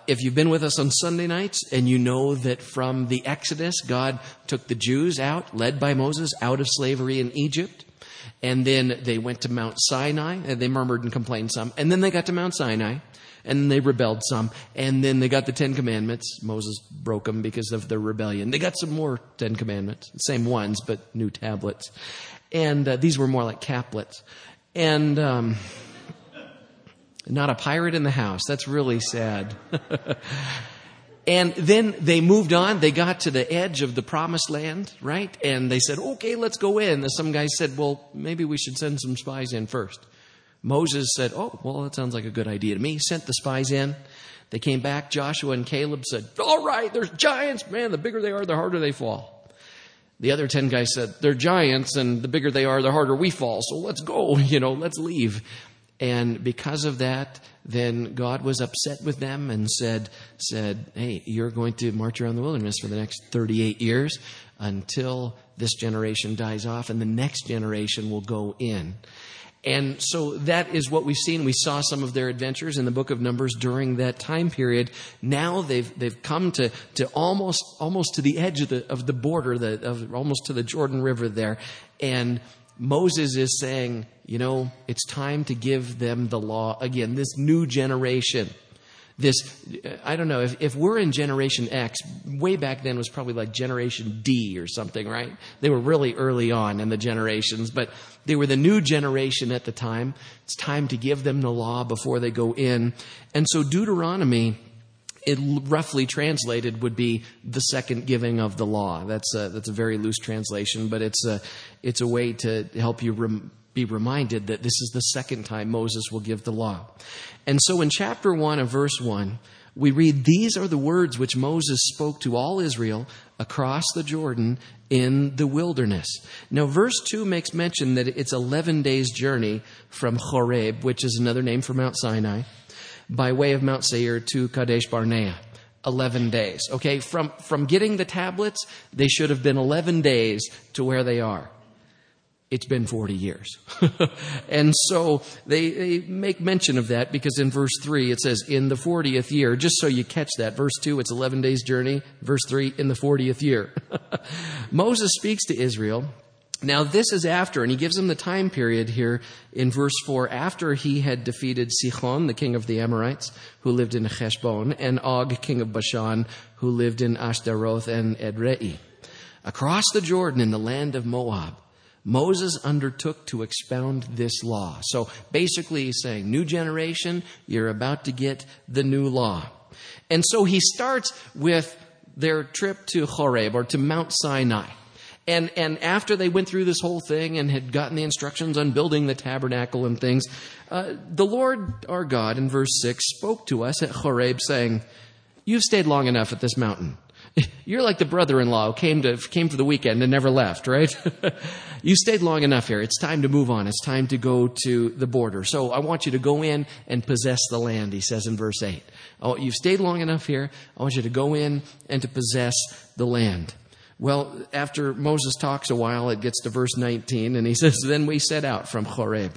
if you've been with us on Sunday nights and you know that from the Exodus, God took the Jews out, led by Moses, out of slavery in Egypt. And then they went to Mount Sinai, and they murmured and complained some. And then they got to Mount Sinai, and they rebelled some. And then they got the 10 Commandments. Moses broke them because of their rebellion. They got some more 10 Commandments, same ones, but new tablets. And these were more like caplets. And not a pirate in the house. That's really sad. And then they moved on. They got to the edge of the promised land, right? And they said, okay, let's go in. And some guy said, well, maybe we should send some spies in first. Moses said, oh, well, that sounds like a good idea to me. Sent the spies in. They came back. Joshua and Caleb said, all right, there's giants. Man, the bigger they are, the harder they fall. The other 10 guys said, they're giants, and the bigger they are, the harder we fall. So let's go, let's leave. And because of that, then God was upset with them and said, hey, you're going to march around the wilderness for the next 38 years until this generation dies off and the next generation will go in. And so that is what we've seen. We saw some of their adventures in the book of Numbers during that time period. Now they've come to almost to the edge of the border, almost to the Jordan River there. And Moses is saying, it's time to give them the law again, this new generation. I don't know, if we're in Generation X, way back then was probably like Generation D or something, right? They were really early on in the generations, but they were the new generation at the time. It's time to give them the law before they go in. And so Deuteronomy, it roughly translated would be the second giving of the law. That's a very loose translation, but it's a way to help you be reminded that this is the second time Moses will give the law. And so in chapter 1 of verse 1, we read, these are the words which Moses spoke to all Israel across the Jordan in the wilderness. Now, verse 2 makes mention that it's 11 days' journey from Horeb, which is another name for Mount Sinai, by way of Mount Seir to Kadesh Barnea. 11 days. Okay, from getting the tablets, they should have been 11 days to where they are. It's been 40 years. And so they make mention of that because in verse 3 it says, in the 40th year, just so you catch that. Verse 2, it's 11 days journey. Verse 3, in the 40th year. Moses speaks to Israel. Now this is after, and he gives them the time period here in verse 4, after he had defeated Sihon, the king of the Amorites, who lived in Heshbon, and Og, king of Bashan, who lived in Ashtaroth and Edrei. Across the Jordan in the land of Moab, Moses undertook to expound this law. So basically he's saying, new generation, you're about to get the new law. And so he starts with their trip to Horeb, or to Mount Sinai. And after they went through this whole thing and had gotten the instructions on building the tabernacle and things, the Lord our God, in verse 6, spoke to us at Horeb saying, you've stayed long enough at this mountain. You're like the brother-in-law who came for the weekend and never left, right? You stayed long enough here. It's time to move on. It's time to go to the border. So I want you to go in and possess the land, he says in verse 8. Oh, you've stayed long enough here. I want you to go in and to possess the land. Well, after Moses talks a while, it gets to verse 19, and he says, then we set out from Horeb.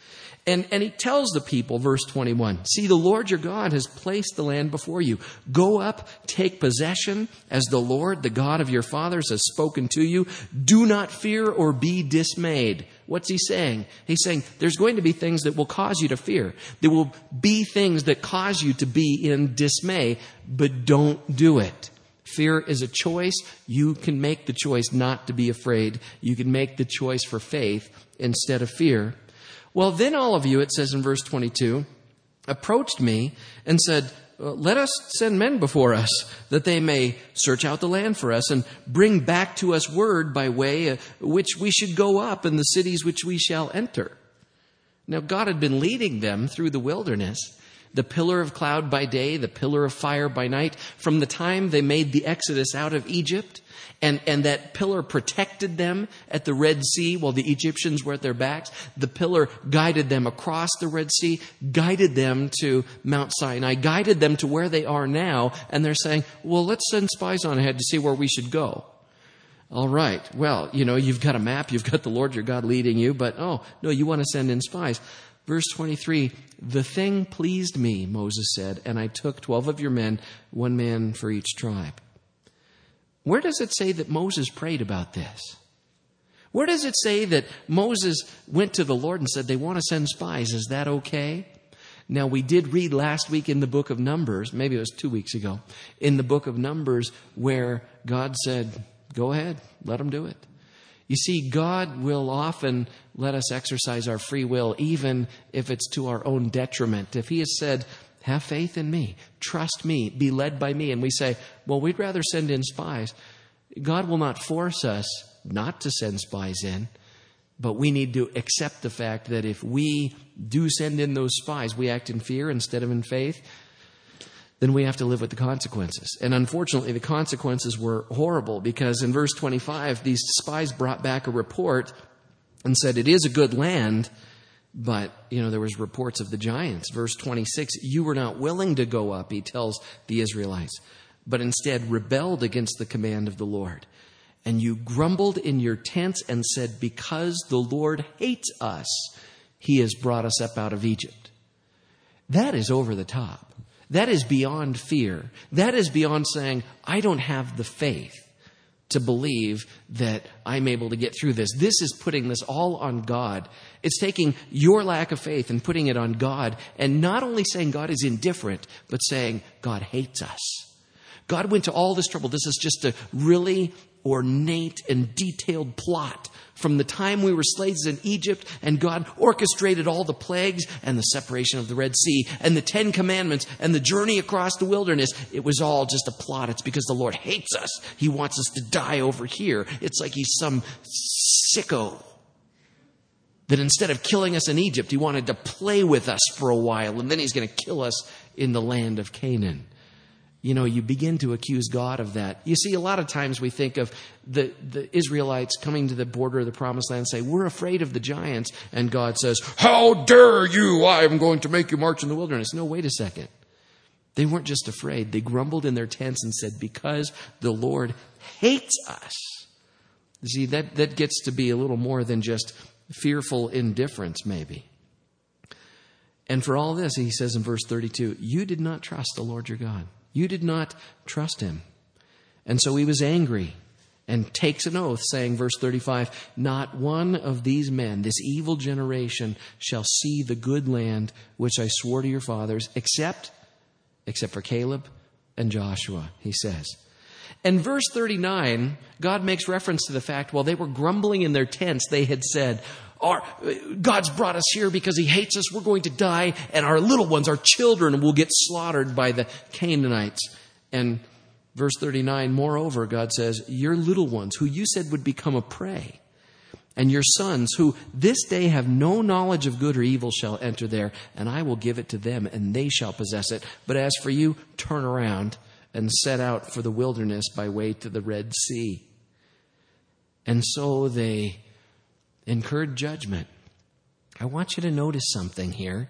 And he tells the people, verse 21, see, the Lord your God has placed the land before you. Go up, take possession, as the Lord, the God of your fathers, has spoken to you. Do not fear or be dismayed. What's he saying? He's saying there's going to be things that will cause you to fear. There will be things that cause you to be in dismay, but don't do it. Fear is a choice. You can make the choice not to be afraid. You can make the choice for faith instead of fear. Well, then all of you, it says in verse 22, approached me and said, let us send men before us that they may search out the land for us and bring back to us word by way which we should go up and the cities which we shall enter. Now, God had been leading them through the wilderness, the pillar of cloud by day, the pillar of fire by night, from the time they made the exodus out of Egypt. And that pillar protected them at the Red Sea while the Egyptians were at their backs. The pillar guided them across the Red Sea, guided them to Mount Sinai, guided them to where they are now. And they're saying, well, let's send spies on ahead to see where we should go. All right. Well, you've got a map. You've got the Lord your God leading you. But, oh, no, you want to send in spies. Verse 23, the thing pleased me, Moses said, and I took 12 of your men, 1 man for each tribe. Where does it say that Moses prayed about this? Where does it say that Moses went to the Lord and said, they want to send spies? Is that okay? Now, we did read last week in the book of Numbers, maybe it was 2 weeks ago, in the book of Numbers where God said, go ahead, let them do it. You see, God will often let us exercise our free will, even if it's to our own detriment. If he has said, have faith in me, trust me, be led by me, and we say, well, we'd rather send in spies, God will not force us not to send spies in, but we need to accept the fact that if we do send in those spies, we act in fear instead of in faith, then we have to live with the consequences. And unfortunately, the consequences were horrible because in verse 25, these spies brought back a report and said, it is a good land, but, there was reports of the giants. Verse 26, you were not willing to go up, he tells the Israelites, but instead rebelled against the command of the Lord. And you grumbled in your tents and said, because the Lord hates us, he has brought us up out of Egypt. That is over the top. That is beyond fear. That is beyond saying, I don't have the faith to believe that I'm able to get through this. This is putting this all on God. It's taking your lack of faith and putting it on God, and not only saying God is indifferent, but saying God hates us. God went to all this trouble. This is just a really ornate and detailed plot from the time we were slaves in Egypt, and God orchestrated all the plagues and the separation of the Red Sea and the 10 Commandments and the journey across the wilderness. It was all just a plot. It's because the Lord hates us. He wants us to die over here. It's like he's some sicko that instead of killing us in Egypt, he wanted to play with us for a while, and then he's going to kill us in the land of Canaan. You begin to accuse God of that. You see, a lot of times we think of the Israelites coming to the border of the Promised Land and say, we're afraid of the giants. And God says, how dare you? I'm going to make you march in the wilderness. No, wait a second. They weren't just afraid. They grumbled in their tents and said, because the Lord hates us. You see, that gets to be a little more than just fearful indifference, maybe. And for all this, he says in verse 32, you did not trust the Lord your God. You did not trust him. And so he was angry and takes an oath, saying, verse 35, not one of these men, this evil generation, shall see the good land which I swore to your fathers, except for Caleb and Joshua, he says. And verse 39, God makes reference to the fact, while they were grumbling in their tents, they had said, God's brought us here because he hates us. We're going to die. And our little ones, our children, will get slaughtered by the Canaanites. And verse 39, moreover, God says, your little ones, who you said would become a prey, and your sons, who this day have no knowledge of good or evil, shall enter there, and I will give it to them, and they shall possess it. But as for you, turn around and set out for the wilderness by way to the Red Sea. And so they incurred judgment. I want you to notice something here.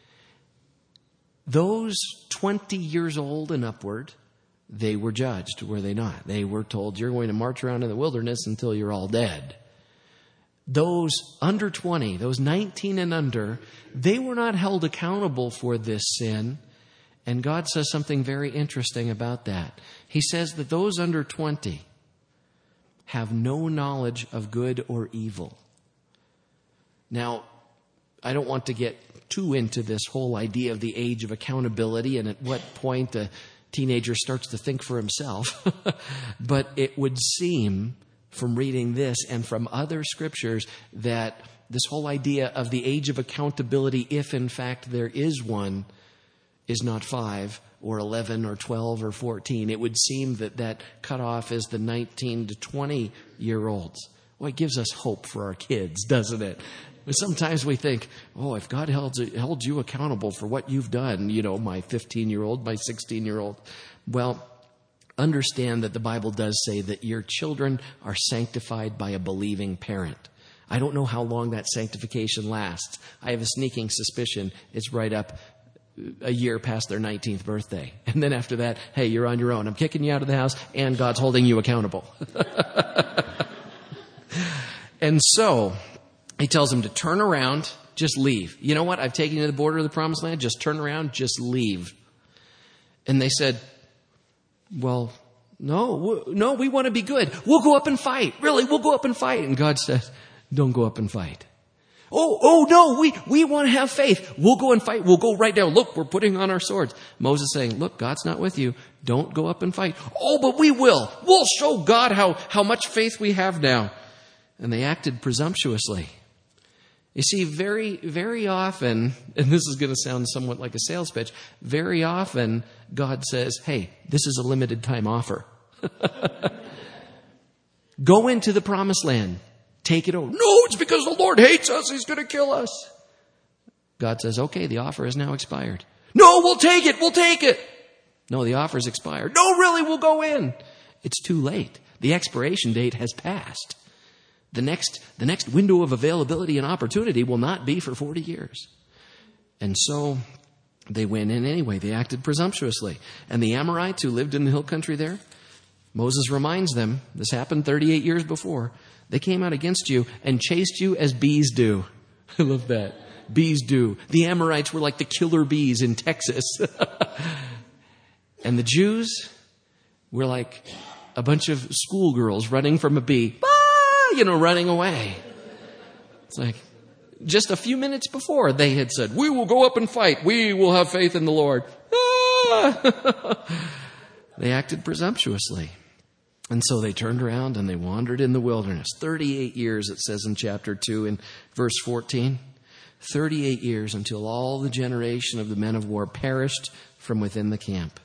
Those 20 years old and upward, they were judged, were they not? They were told, you're going to march around in the wilderness until you're all dead. Those under 20, those 19 and under, they were not held accountable for this sin. And God says something very interesting about that. He says that those under 20 have no knowledge of good or evil. Now, I don't want to get too into this whole idea of the age of accountability and at what point a teenager starts to think for himself. But it would seem from reading this and from other scriptures that this whole idea of the age of accountability, if in fact there is one, is not 5 or 11 or 12 or 14. It would seem that cutoff is the 19 to 20-year-olds. Well, it gives us hope for our kids, doesn't it? Sometimes we think, if God held you accountable for what you've done, my 15-year-old, my 16-year-old. Well, understand that the Bible does say that your children are sanctified by a believing parent. I don't know how long that sanctification lasts. I have a sneaking suspicion it's right up a year past their 19th birthday. And then after that, hey, you're on your own. I'm kicking you out of the house, and God's holding you accountable. And so he tells them to turn around Just leave. You know what? I've taken you to the border of the promised land. Just turn around. Just leave. And they said, well, no, we want to be good. We'll go up and fight. Really, we'll go up and fight. And God says, don't go up and fight. Oh, no, we want to have faith. We'll go and fight. We'll go right down. Look, we're putting on our swords. Moses saying, look, God's not with you. Don't go up and fight. Oh, but we will. We'll show God how much faith we have now. And they acted presumptuously. You see, very, very often, and this is going to sound somewhat like a sales pitch, very often God says, hey, this is a limited time offer. Go into the promised land. Take it over. No, it's because the Lord hates us. He's going to kill us. God says, okay, the offer has now expired. No, we'll take it. We'll take it. No, the offer's expired. No, really, we'll go in. It's too late. The expiration date has passed. The next window of availability and opportunity will not be for 40 years. And so they went in anyway. They acted presumptuously. And the Amorites who lived in the hill country there, Moses reminds them, this happened 38 years before, they came out against you and chased you as bees do. I love that. Bees do. The Amorites were like the killer bees in Texas. And the Jews were like a bunch of schoolgirls running from a bee. Running away. It's like just a few minutes before they had said, we will go up and fight. We will have faith in the Lord. They acted presumptuously. And so they turned around and they wandered in the wilderness. 38 years, it says in chapter 2 in verse 14. 38 years until all the generation of the men of war perished from within the camp.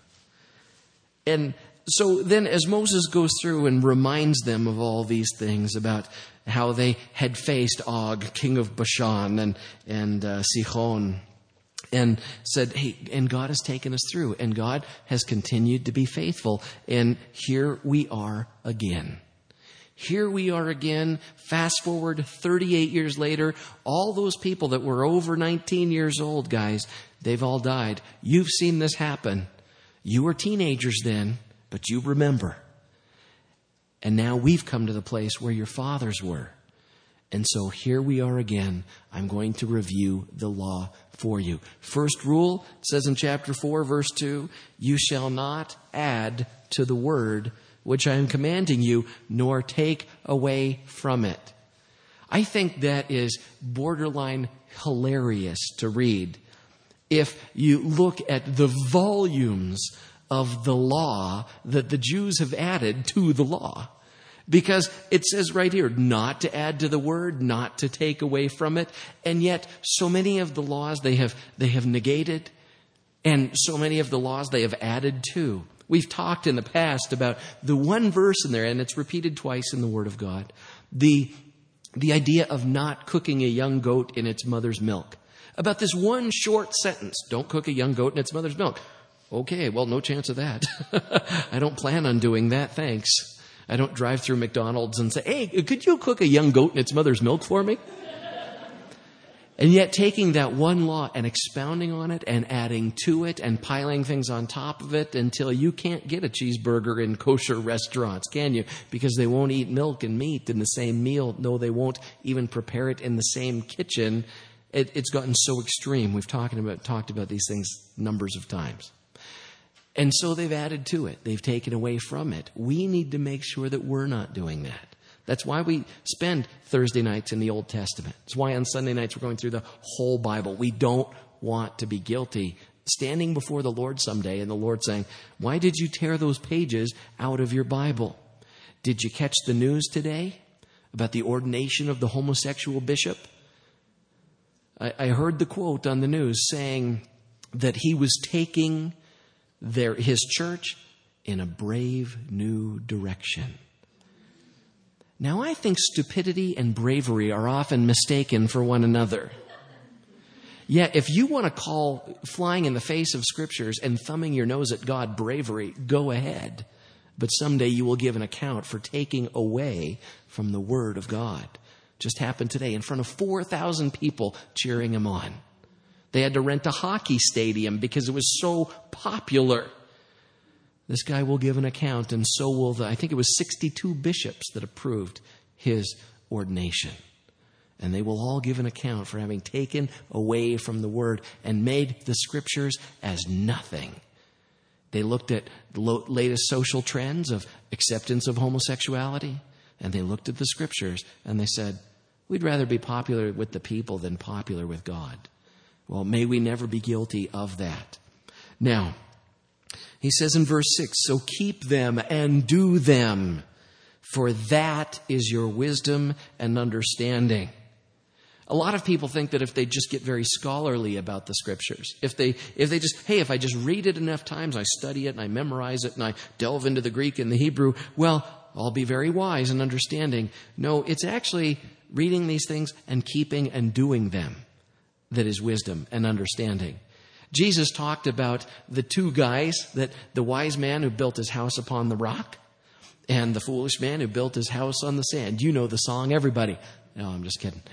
And so then as Moses goes through and reminds them of all these things about how they had faced Og, king of Bashan, and Sihon, and said, hey, and God has taken us through, and God has continued to be faithful, and here we are again. Here we are again, fast forward 38 years later, all those people that were over 19 years old, guys, they've all died. You've seen this happen. You were teenagers then, but you remember. And now we've come to the place where your fathers were. And so here we are again. I'm going to review the law for you. First rule, it says in chapter 4, verse 2, you shall not add to the word which I am commanding you, nor take away from it. I think that is borderline hilarious to read. If you look at the volumes of the law that the Jews have added to the law. Because it says right here, not to add to the word, not to take away from it. And yet, so many of the laws they have negated, and so many of the laws they have added to. We've talked in the past about the one verse in there, and it's repeated twice in the Word of God. The idea of not cooking a young goat in its mother's milk. About this one short sentence, don't cook a young goat in its mother's milk. Okay, well, no chance of that. I don't plan on doing that, thanks. I don't drive through McDonald's and say, hey, could you cook a young goat in its mother's milk for me? And yet taking that one law and expounding on it and adding to it and piling things on top of it until you can't get a cheeseburger in kosher restaurants, can you? Because they won't eat milk and meat in the same meal. No, they won't even prepare it in the same kitchen. It's gotten so extreme. We've talked about these things numbers of times. And so they've added to it. They've taken away from it. We need to make sure that we're not doing that. That's why we spend Thursday nights in the Old Testament. It's why on Sunday nights we're going through the whole Bible. We don't want to be guilty standing before the Lord someday and the Lord saying, why did you tear those pages out of your Bible? Did you catch the news today about the ordination of the homosexual bishop? I heard the quote on the news saying that he was taking his church in a brave new direction. Now, I think stupidity and bravery are often mistaken for one another. Yeah, if you want to call flying in the face of scriptures and thumbing your nose at God bravery, go ahead. But someday you will give an account for taking away from the Word of God. Just happened today in front of 4,000 people cheering him on. They had to rent a hockey stadium because it was so popular. This guy will give an account, and so will I think it was 62 bishops that approved his ordination. and they will all give an account for having taken away from the word and made the scriptures as nothing. They looked at the latest social trends of acceptance of homosexuality, and they looked at the scriptures and they said, we'd rather be popular with the people than popular with God. Well, may we never be guilty of that. Now, he says in verse 6, so keep them and do them, for that is your wisdom and understanding. A lot of people think that if they just get very scholarly about the scriptures, if I just read it enough times, I study it and I memorize it and I delve into the Greek and the Hebrew, well, I'll be very wise and understanding. No, it's actually reading these things and keeping and doing them that is wisdom and understanding. Jesus talked about the two guys, that the wise man who built his house upon the rock and the foolish man who built his house on the sand. You know the song, everybody. No, I'm just kidding.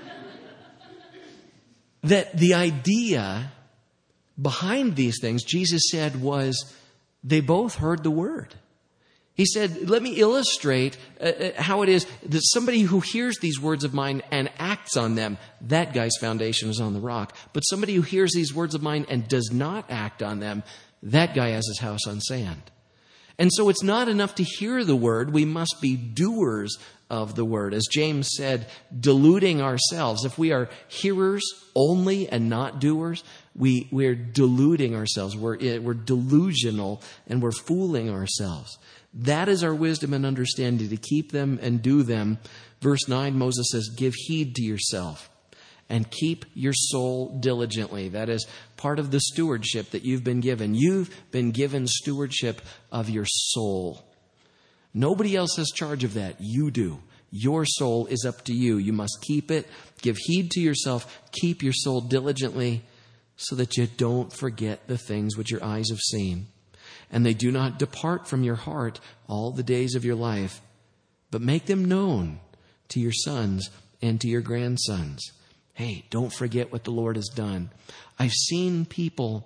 That the idea behind these things, Jesus said, was they both heard the word. He said, let me illustrate how it is that somebody who hears these words of mine and acts on them, that guy's foundation is on the rock. But somebody who hears these words of mine and does not act on them, that guy has his house on sand. And so it's not enough to hear the word. We must be doers of the word. As James said, deluding ourselves. If we are hearers only and not doers, we're deluding ourselves. We're delusional and we're fooling ourselves. That is our wisdom and understanding, to keep them and do them. Verse 9, Moses says, give heed to yourself and keep your soul diligently. That is part of the stewardship that you've been given. You've been given stewardship of your soul. Nobody else has charge of that. You do. Your soul is up to you. You must keep it. Give heed to yourself. Keep your soul diligently so that you don't forget the things which your eyes have seen. And they do not depart from your heart all the days of your life, but make them known to your sons and to your grandsons. Hey, don't forget what the Lord has done. I've seen people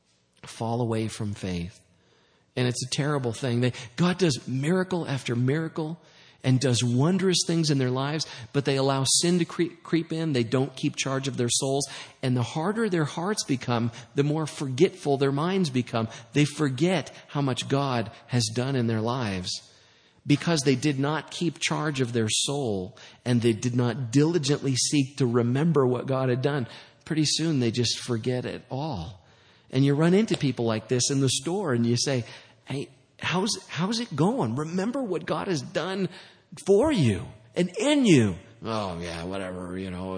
fall away from faith, and it's a terrible thing. God does miracle after miracle and does wondrous things in their lives, but they allow sin to creep in. They don't keep charge of their souls. And the harder their hearts become, the more forgetful their minds become. They forget how much God has done in their lives because they did not keep charge of their soul and they did not diligently seek to remember what God had done. Pretty soon they just forget it all. And you run into people like this in the store and you say, hey, how's it going? Remember what God has done for you and in you. Oh, yeah, whatever,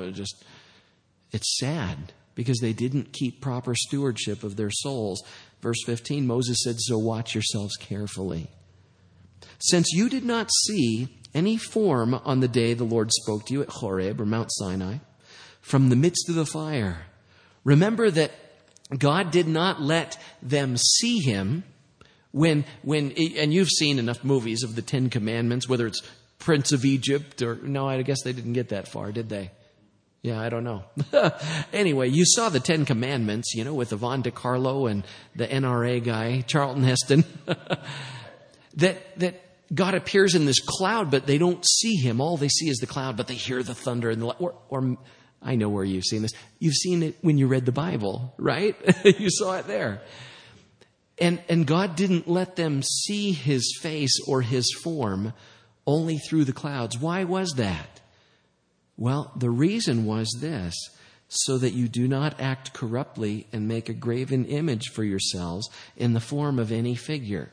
it's sad because they didn't keep proper stewardship of their souls. Verse 15, Moses said, so watch yourselves carefully. Since you did not see any form on the day the Lord spoke to you at Horeb or Mount Sinai from the midst of the fire, remember that God did not let them see him and you've seen enough movies of the Ten Commandments, whether it's Prince of Egypt or, no, I guess they didn't get that far, did they? Yeah, I don't know. Anyway, you saw the Ten Commandments, with Yvonne DiCarlo and the NRA guy, Charlton Heston, that God appears in this cloud, but they don't see him. All they see is the cloud, but they hear the thunder and or I know where you've seen this. You've seen it when you read the Bible, right? You saw it there. And God didn't let them see his face or his form only through the clouds. Why was that? Well, the reason was this, so that you do not act corruptly and make a graven image for yourselves in the form of any figure.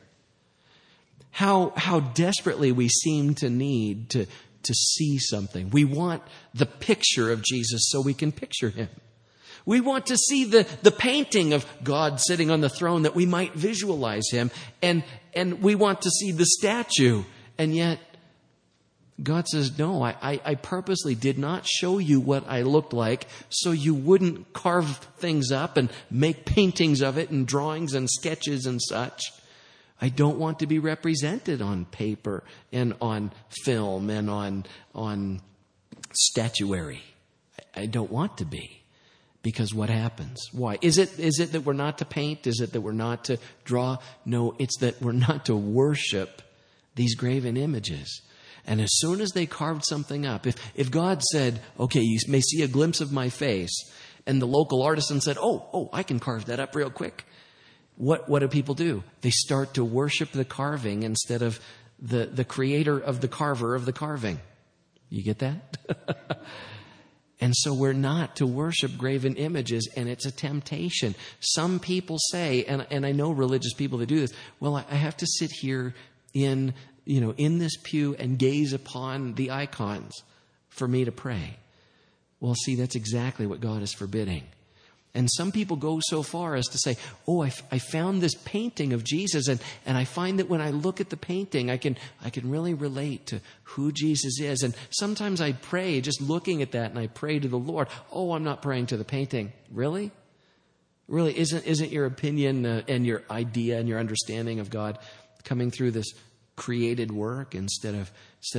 How desperately we seem to need to see something. We want the picture of Jesus so we can picture him. We want to see the painting of God sitting on the throne that we might visualize him. And we want to see the statue. And yet, God says, no, I purposely did not show you what I looked like so you wouldn't carve things up and make paintings of it and drawings and sketches and such. I don't want to be represented on paper and on film and on statuary. I don't want to be. Because what happens? Why? Is it that we're not to paint? Is it that we're not to draw? No, it's that we're not to worship these graven images. And as soon as they carved something up, if God said, okay, you may see a glimpse of my face, and the local artisan said, oh, I can carve that up real quick. What do people do? They start to worship the carving instead of the creator of the carver of the carving. You get that? And so we're not to worship graven images, and it's a temptation. Some people say, and I know religious people that do this, well, I have to sit here in this pew and gaze upon the icons for me to pray. Well, see, that's exactly what God is forbidding. And some people go so far as to say, oh, I found this painting of Jesus, and I find that when I look at the painting, I can really relate to who Jesus is. And sometimes I pray just looking at that, and I pray to the Lord. Oh, I'm not praying to the painting. Really? Really, isn't your opinion and your idea and your understanding of God coming through this created work instead of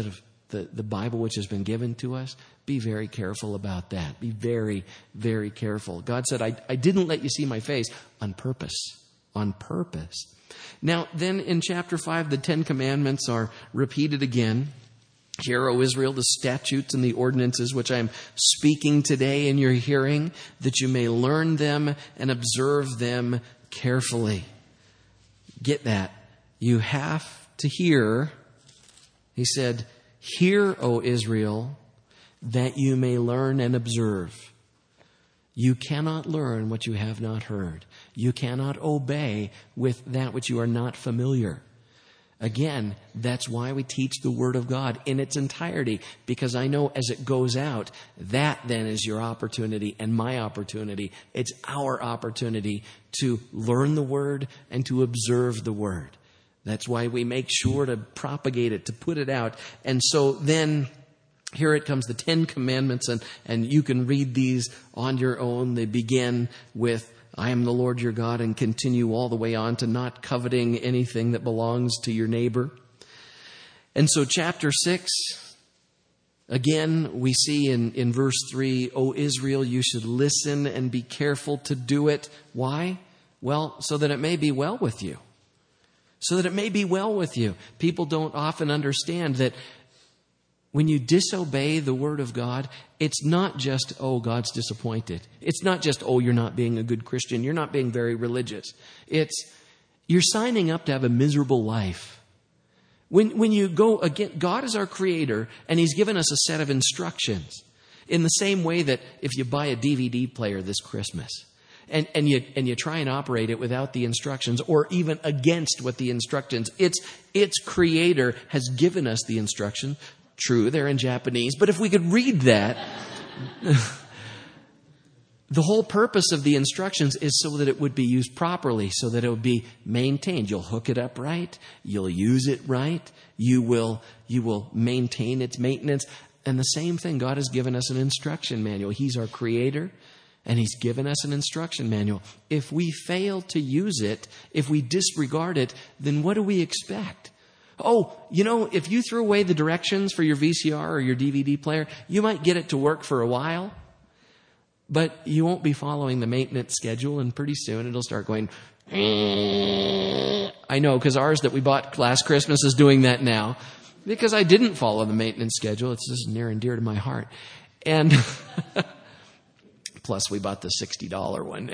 the Bible which has been given to us? Be very careful about that. Be very, very careful. God said, I didn't let you see my face on purpose. On purpose. Now, then in chapter 5, the 10 Commandments are repeated again. Hear, O Israel, the statutes and the ordinances which I am speaking today in your hearing, that you may learn them and observe them carefully. Get that. You have to hear. He said, hear, O Israel, that you may learn and observe. You cannot learn what you have not heard. You cannot obey with that which you are not familiar. Again, that's why we teach the Word of God in its entirety, because I know as it goes out, that then is your opportunity and my opportunity. It's our opportunity to learn the Word and to observe the Word. That's why we make sure to propagate it, to put it out. And so then here it comes, the 10 Commandments, and you can read these on your own. They begin with, I am the Lord your God, and continue all the way on to not coveting anything that belongs to your neighbor. And so chapter 6, again, we see in verse 3, O Israel, you should listen and be careful to do it. Why? Well, so that it may be well with you. So that it may be well with you. People don't often understand that when you disobey the Word of God, it's not just, oh, God's disappointed. It's not just, oh, you're not being a good Christian. You're not being very religious. It's, you're signing up to have a miserable life. When you go again, God is our creator, and He's given us a set of instructions. In the same way that if you buy a DVD player this Christmas, and you try and operate it without the instructions, or even against what the instructions, its creator has given us the instruction. True, they're in Japanese, but if we could read that, the whole purpose of the instructions is so that it would be used properly, so that it would be maintained. You'll hook it up right, you'll use it right, you will maintain its maintenance. And the same thing, God has given us an instruction manual. He's our creator, and He's given us an instruction manual. If we fail to use it, if we disregard it, then what do we expect? Oh, if you threw away the directions for your VCR or your DVD player, you might get it to work for a while, but you won't be following the maintenance schedule, and pretty soon it'll start going, I know, because ours that we bought last Christmas is doing that now, because I didn't follow the maintenance schedule. It's just near and dear to my heart. And plus we bought the $60 one.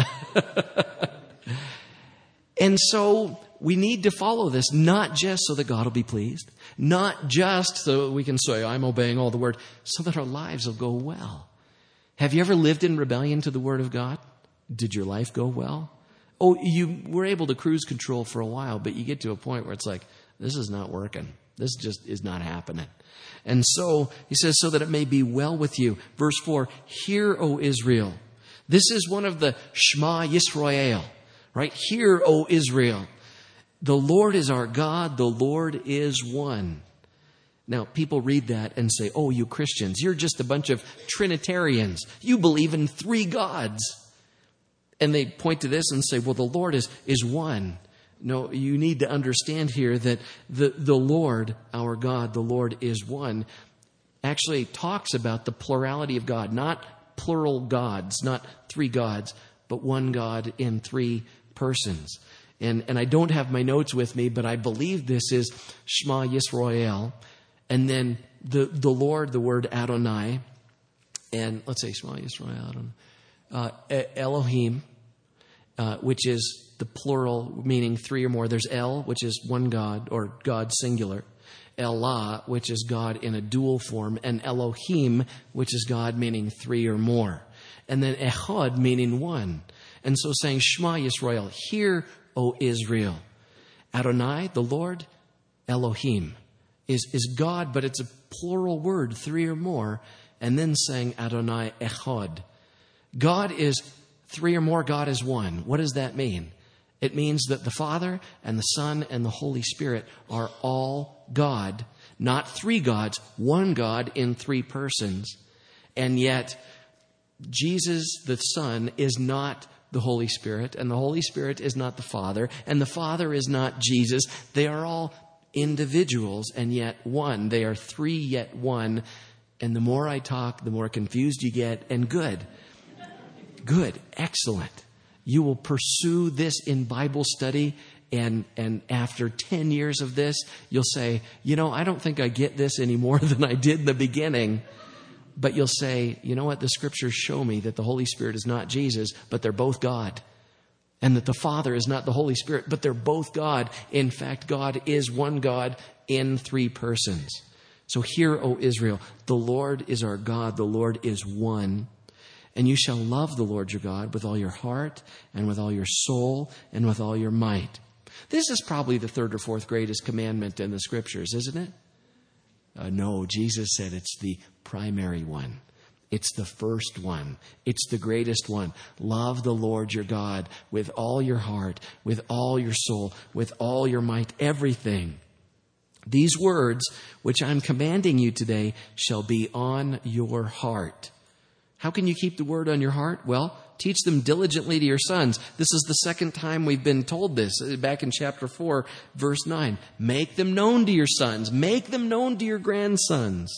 And so we need to follow this, not just so that God will be pleased, not just so we can say, I'm obeying all the Word, so that our lives will go well. Have you ever lived in rebellion to the Word of God? Did your life go well? Oh, you were able to cruise control for a while, but you get to a point where it's like, this is not working. This just is not happening. And so he says, so that it may be well with you. Verse 4, hear, O Israel. This is one of the Shema Yisrael, right? Hear, O Israel. The Lord is our God. The Lord is one. Now, people read that and say, oh, you Christians, you're just a bunch of Trinitarians. You believe in three gods. And they point to this and say, well, the Lord is one. No, you need to understand here that the Lord, our God, the Lord is one, actually talks about the plurality of God, not plural gods, not three gods, but one God in three persons. And I don't have my notes with me, but I believe this is Shema Yisrael. And then the Lord, the word Adonai, and let's say Shema Yisrael, Elohim, which is the plural, meaning three or more. There's El, which is one God, or God singular. Elah, which is God in a dual form. And Elohim, which is God meaning three or more. And then Echad, meaning one. And so saying, Shema Yisrael, hear, O Israel. Adonai, the Lord, Elohim, is God, but it's a plural word, three or more. And then saying Adonai Echad. God is three or more, God is one. What does that mean? It means that the Father and the Son and the Holy Spirit are all God, not three gods, one God in three persons. And yet, Jesus, the Son, is not the Holy Spirit, and the Holy Spirit is not the Father, and the Father is not Jesus. They are all individuals, and yet one. They are three, yet one. And the more I talk, the more confused you get, and good. Good, excellent. You will pursue this in Bible study, and after 10 years of this, you'll say, I don't think I get this any more than I did in the beginning. But you'll say, you know what? The scriptures show me that the Holy Spirit is not Jesus, but they're both God. And that the Father is not the Holy Spirit, but they're both God. In fact, God is one God in three persons. So hear, O Israel, the Lord is our God. The Lord is one. And you shall love the Lord your God with all your heart and with all your soul and with all your might. This is probably the third or fourth greatest commandment in the scriptures, isn't it? No, Jesus said it's the primary one. It's the first one. It's the greatest one. Love the Lord your God with all your heart, with all your soul, with all your might, everything. These words, which I'm commanding you today, shall be on your heart. How can you keep the word on your heart? Well, teach them diligently to your sons. This is the second time we've been told this, back in chapter 4, verse 9. Make them known to your sons. Make them known to your grandsons.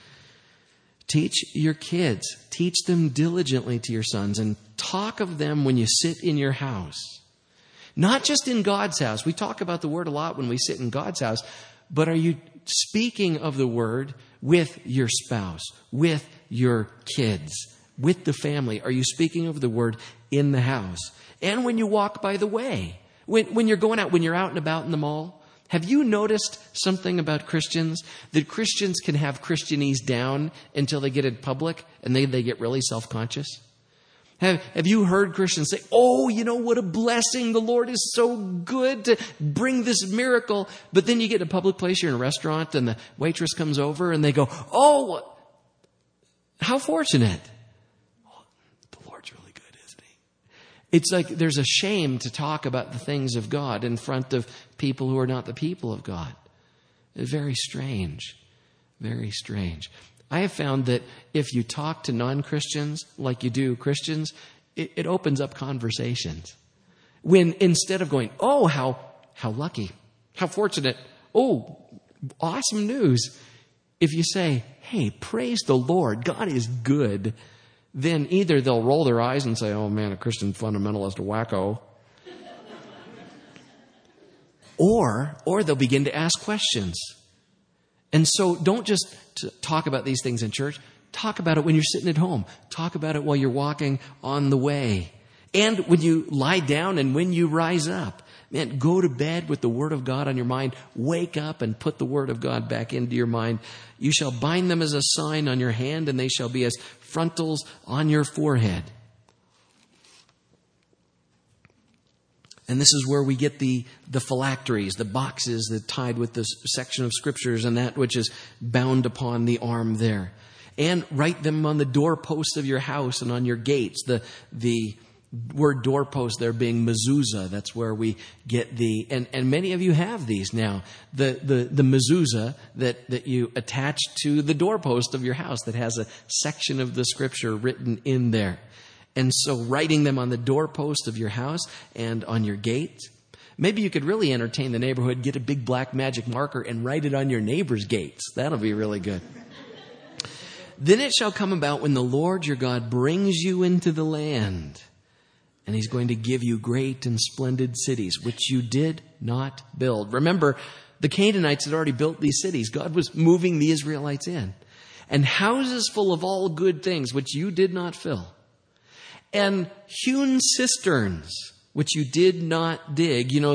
Teach your kids. Teach them diligently to your sons, and talk of them when you sit in your house. Not just in God's house. We talk about the word a lot when we sit in God's house. But are you speaking of the word with your spouse, with your kids, with the family? Are you speaking of the word in the house? And when you walk by the way, when you're going out, when you're out and about in the mall, have you noticed something about Christians? That Christians can have Christianese down until they get in public and they get really self-conscious? Have you heard Christians say, oh, what a blessing. The Lord is so good to bring this miracle. But then you get in a public place, you're in a restaurant, and the waitress comes over and they go, oh, how fortunate. Oh, the Lord's really good, isn't he? It's like there's a shame to talk about the things of God in front of people who are not the people of God. It's very strange. Very strange. I have found that if you talk to non-Christians like you do Christians, it opens up conversations. When instead of going, oh, how lucky, how fortunate, oh, awesome news. If you say, hey, praise the Lord, God is good, then either they'll roll their eyes and say, oh man, a Christian fundamentalist wacko. Or they'll begin to ask questions. And so don't just talk about these things in church. Talk about it when you're sitting at home. Talk about it while you're walking on the way. And when you lie down and when you rise up. Man, go to bed with the Word of God on your mind. Wake up and put the Word of God back into your mind. You shall bind them as a sign on your hand, and they shall be as frontals on your forehead. And this is where we get the phylacteries, the boxes that tied with this section of scriptures and that which is bound upon the arm there. And write them on the doorposts of your house and on your gates. The word doorpost there being mezuzah. That's where we get and many of you have these now. The mezuzah that you attach to the doorpost of your house that has a section of the scripture written in there. And so writing them on the doorpost of your house and on your gate. Maybe you could really entertain the neighborhood, get a big black magic marker and write it on your neighbor's gates. That'll be really good. Then it shall come about when the Lord your God brings you into the land. And he's going to give you great and splendid cities, which you did not build. Remember, the Canaanites had already built these cities. God was moving the Israelites in. And houses full of all good things, which you did not fill. And hewn cisterns, which you did not dig. You know,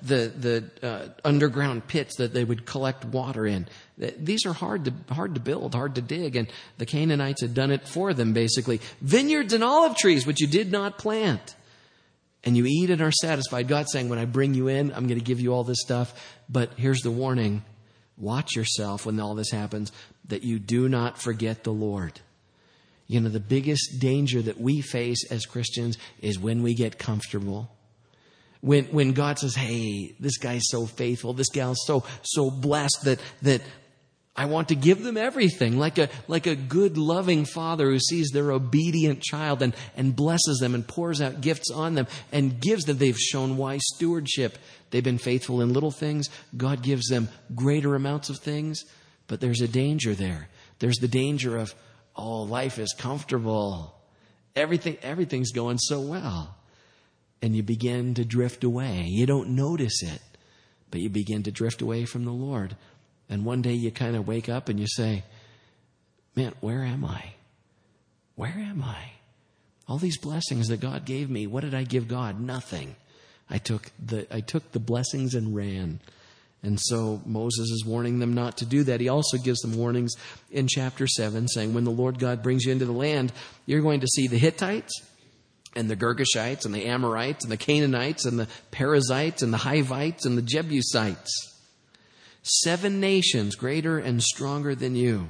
the underground pits that they would collect water in. These are hard to build, hard to dig. And the Canaanites had done it for them, basically. Vineyards and olive trees, which you did not plant. And you eat and are satisfied. God's saying, when I bring you in, I'm going to give you all this stuff. But here's the warning. Watch yourself when all this happens, that you do not forget the Lord. You know, the biggest danger that we face as Christians is when we get comfortable. When God says, hey, this guy's so faithful, this gal's so blessed that I want to give them everything, like a good, loving father who sees their obedient child and blesses them and pours out gifts on them and gives them. They've shown wise stewardship. They've been faithful in little things. God gives them greater amounts of things. But there's a danger there. There's the danger of, oh, life is comfortable. Everything's going so well. And you begin to drift away. You don't notice it, but you begin to drift away from the Lord. And one day you kind of wake up and you say, man, where am I? Where am I? All these blessings that God gave me, what did I give God? Nothing. I took the blessings and ran. And so Moses is warning them not to do that. He also gives them warnings in chapter 7, saying, when the Lord God brings you into the land, you're going to see the Hittites and the Girgashites and the Amorites and the Canaanites and the Perizzites and the Hivites and the Jebusites. 7 nations greater and stronger than you.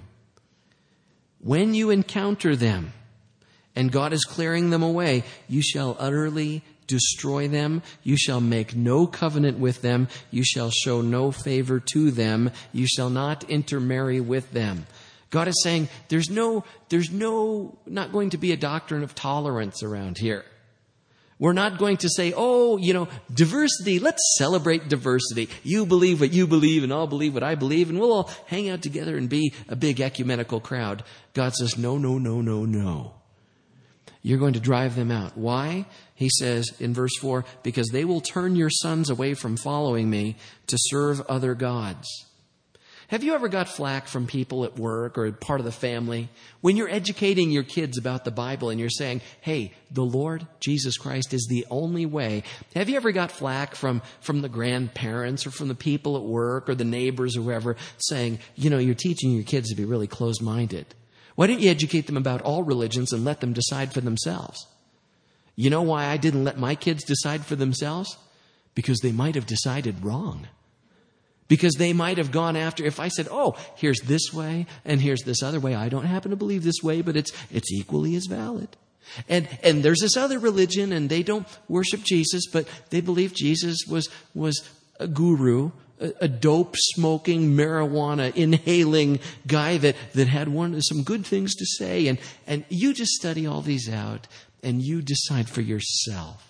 When you encounter them and God is clearing them away, you shall utterly destroy them. You shall make no covenant with them. You shall show no favor to them. You shall not intermarry with them. God is saying there's not going to be a doctrine of tolerance around here. We're not going to say, oh, diversity, let's celebrate diversity. You believe what you believe and I'll believe what I believe and we'll all hang out together and be a big ecumenical crowd. God says, no, no, no, no, no. You're going to drive them out. Why? He says in verse 4, because they will turn your sons away from following me to serve other gods. Have you ever got flack from people at work or part of the family when you're educating your kids about the Bible and you're saying, hey, the Lord Jesus Christ is the only way? Have you ever got flack from the grandparents or from the people at work or the neighbors or whoever saying, you're teaching your kids to be really closed-minded? Why don't you educate them about all religions and let them decide for themselves? You know why I didn't let my kids decide for themselves? Because they might have decided wrong. Because they might have gone after, if I said, oh, here's this way and here's this other way. I don't happen to believe this way, but it's equally as valid. And there's this other religion and they don't worship Jesus, but they believe Jesus was a guru, a dope smoking, marijuana inhaling guy that had some good things to say. And you just study all these out and you decide for yourself.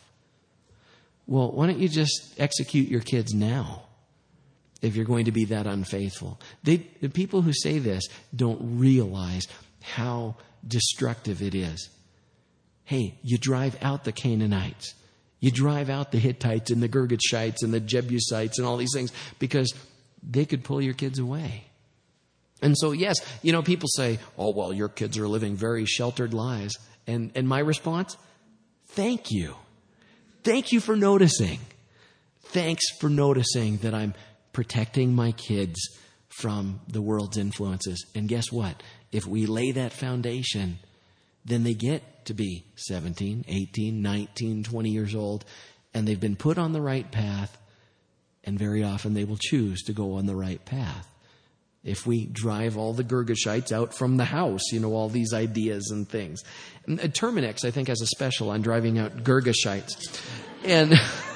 Well, why don't you just execute your kids now? If you're going to be that unfaithful. The people who say this don't realize how destructive it is. Hey, you drive out the Canaanites. You drive out the Hittites and the Girgashites and the Jebusites and all these things because they could pull your kids away. And so, yes, people say, oh, well, your kids are living very sheltered lives. And my response, thank you. Thank you for noticing. Thanks for noticing that I'm protecting my kids from the world's influences. And guess what? If we lay that foundation, then they get to be 17, 18, 19, 20 years old, and they've been put on the right path, and very often they will choose to go on the right path. If we drive all the Girgashites out from the house, all these ideas and things. And Terminex, I think, has a special on driving out Girgashites. And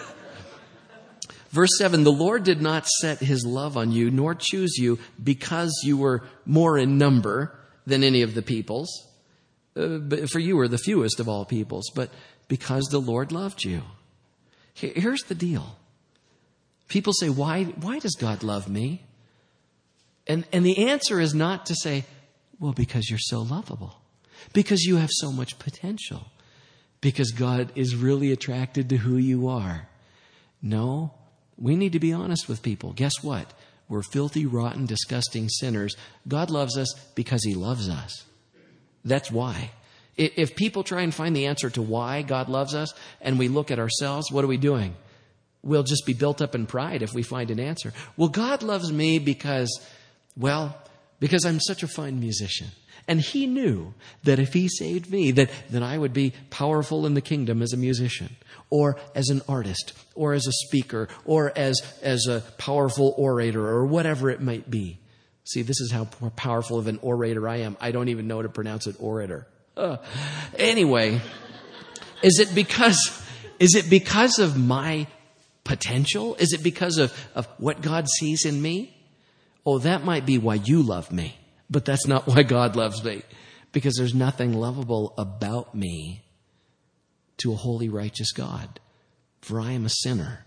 verse 7, the Lord did not set his love on you, nor choose you because you were more in number than any of the peoples. For you were the fewest of all peoples, but because the Lord loved you. Here's the deal. People say, why does God love me? And the answer is not to say, well, because you're so lovable. Because you have so much potential. because God is really attracted to who you are. No, we need to be honest with people. Guess what? We're filthy, rotten, disgusting sinners. God loves us because he loves us. That's why. If people try and find the answer to why God loves us and we look at ourselves, what are we doing? We'll just be built up in pride if we find an answer. Well, God loves me because I'm such a fine musician. And he knew that if he saved me, that I would be powerful in the kingdom as a musician, or as an artist, or as a speaker, or as a powerful orator, or whatever it might be. See, this is how powerful of an orator I am. I don't even know how to pronounce it, orator. Anyway, is it because of my potential? Is it because of what God sees in me? Oh, that might be why you love me. But that's not why God loves me. Because there's nothing lovable about me to a holy, righteous God. For I am a sinner.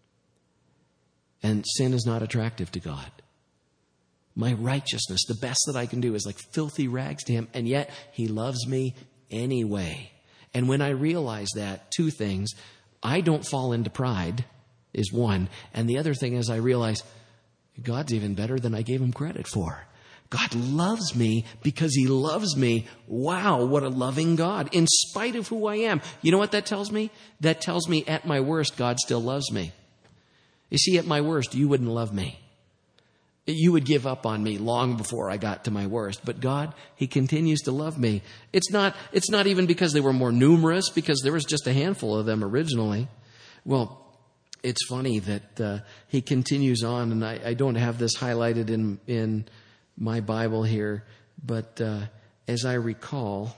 And sin is not attractive to God. My righteousness, the best that I can do, is like filthy rags to him. And yet he loves me anyway. And when I realize that, two things. I don't fall into pride is one. And the other thing is I realize God's even better than I gave him credit for. God loves me because he loves me. Wow, what a loving God, in spite of who I am. You know what that tells me? That tells me at my worst, God still loves me. You see, at my worst, you wouldn't love me. You would give up on me long before I got to my worst. But God, he continues to love me. It's not even because they were more numerous, because there was just a handful of them originally. Well, it's funny that he continues on, and I don't have this highlighted in my Bible here, but as I recall,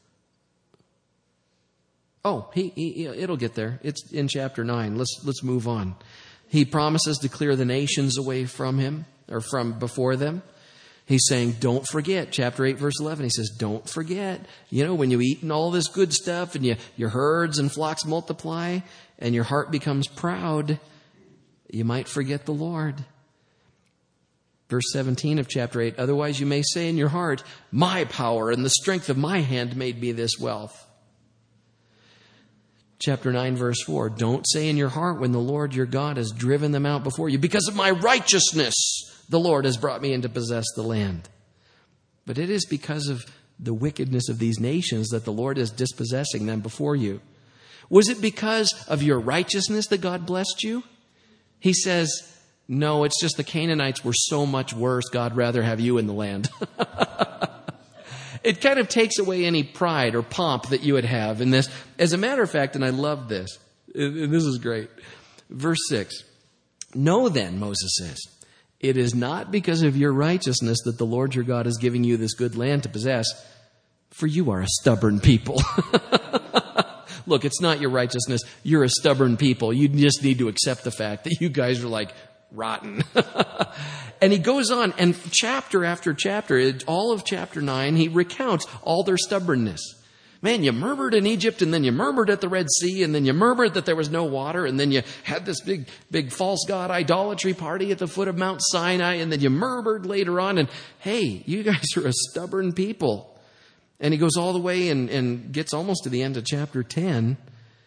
it'll get there. It's in chapter 9. Let's move on. He promises to clear the nations away from him, or from before them. He's saying, don't forget. Chapter 8, verse 11, he says, don't forget. You know, when you eat all this good stuff and your herds and flocks multiply and your heart becomes proud, you might forget the Lord. Verse 17 of chapter 8, otherwise you may say in your heart, my power and the strength of my hand made me this wealth. Chapter 9, verse 4, don't say in your heart when the Lord your God has driven them out before you, because of my righteousness, the Lord has brought me in to possess the land. But it is because of the wickedness of these nations that the Lord is dispossessing them before you. Was it because of your righteousness that God blessed you? He says, no, it's just the Canaanites were so much worse, God rather have you in the land. It kind of takes away any pride or pomp that you would have in this. As a matter of fact, and I love this, and this is great. Verse 6, know then, Moses says, it is not because of your righteousness that the Lord your God is giving you this good land to possess, for you are a stubborn people. Look, it's not your righteousness. You're a stubborn people. You just need to accept the fact that you guys are like rotten. And he goes on, and chapter after chapter, all of chapter 9, he recounts all their stubbornness. Man, you murmured in Egypt, and then you murmured at the Red Sea, and then you murmured that there was no water, and then you had this big false god idolatry party at the foot of Mount Sinai, and then you murmured later on, and hey, you guys are a stubborn people. And he goes all the way and gets almost to the end of chapter 10,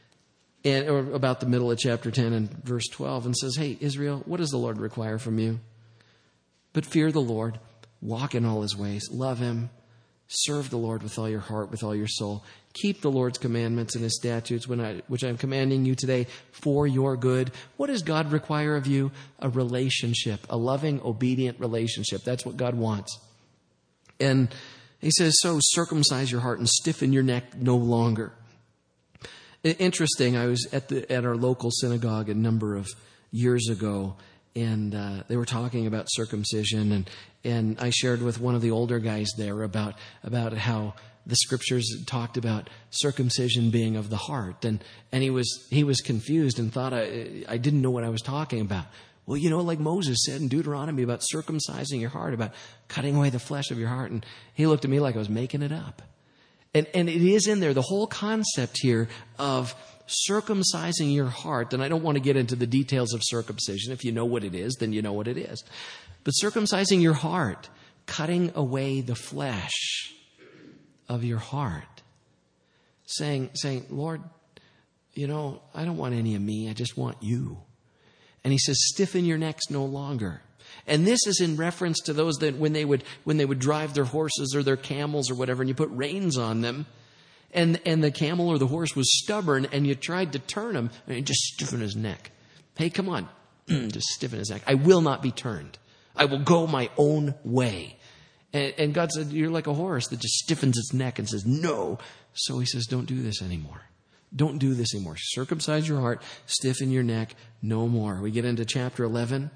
or about the middle of chapter 10 and verse 12, and says, hey, Israel, what does the Lord require from you? But fear the Lord, walk in all his ways, love him, serve the Lord with all your heart, with all your soul. Keep the Lord's commandments and his statutes, which I'm commanding you today for your good. What does God require of you? A relationship, a loving, obedient relationship. That's what God wants. And he says, so circumcise your heart and stiffen your neck no longer. Interesting, I was at our local synagogue a number of years ago, and they were talking about circumcision, and I shared with one of the older guys there about how the scriptures talked about circumcision being of the heart, and he was confused and thought I didn't know what I was talking about. Well, you know, like Moses said in Deuteronomy about circumcising your heart, about cutting away the flesh of your heart, and he looked at me like I was making it up. And it is in there, the whole concept here of circumcising your heart. And I don't want to get into the details of circumcision. If you know what it is, then you know what it is. But circumcising your heart, cutting away the flesh of your heart. saying, Lord, I don't want any of me. I just want you. And he says, stiffen your necks no longer. And this is in reference to those that when they would drive their horses or their camels or whatever, and you put reins on them, and the camel or the horse was stubborn, and you tried to turn him, and he just stiffen his neck. Hey, come on, just stiffen his neck. I will not be turned. I will go my own way. And God said, you're like a horse that just stiffens its neck and says, no. So he says, don't do this anymore. Don't do this anymore. Circumcise your heart, stiffen your neck, no more. We get into chapter 11.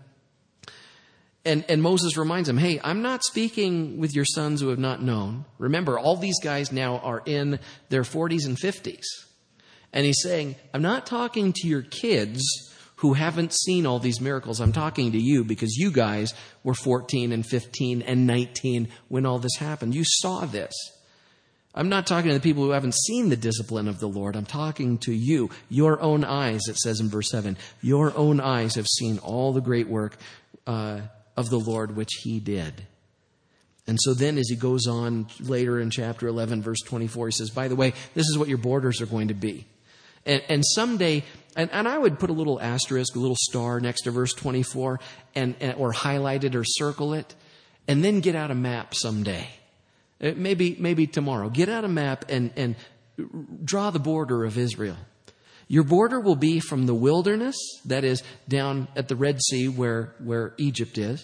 And Moses reminds him, hey, I'm not speaking with your sons who have not known. Remember, all these guys now are in their 40s and 50s. And he's saying, I'm not talking to your kids who haven't seen all these miracles. I'm talking to you because you guys were 14 and 15 and 19 when all this happened. You saw this. I'm not talking to the people who haven't seen the discipline of the Lord. I'm talking to you. Your own eyes, it says in verse 7, your own eyes have seen all the great work of the Lord which he did. And so then as he goes on later in chapter 11, verse 24, he says, by the way, this is what your borders are going to be. And someday, and I would put a little asterisk, a little star next to verse 24, or highlight it or circle it, and then get out a map someday. Maybe tomorrow. Get out a map and draw the border of Israel. Your border will be from the wilderness, that is down at the Red Sea where Egypt is,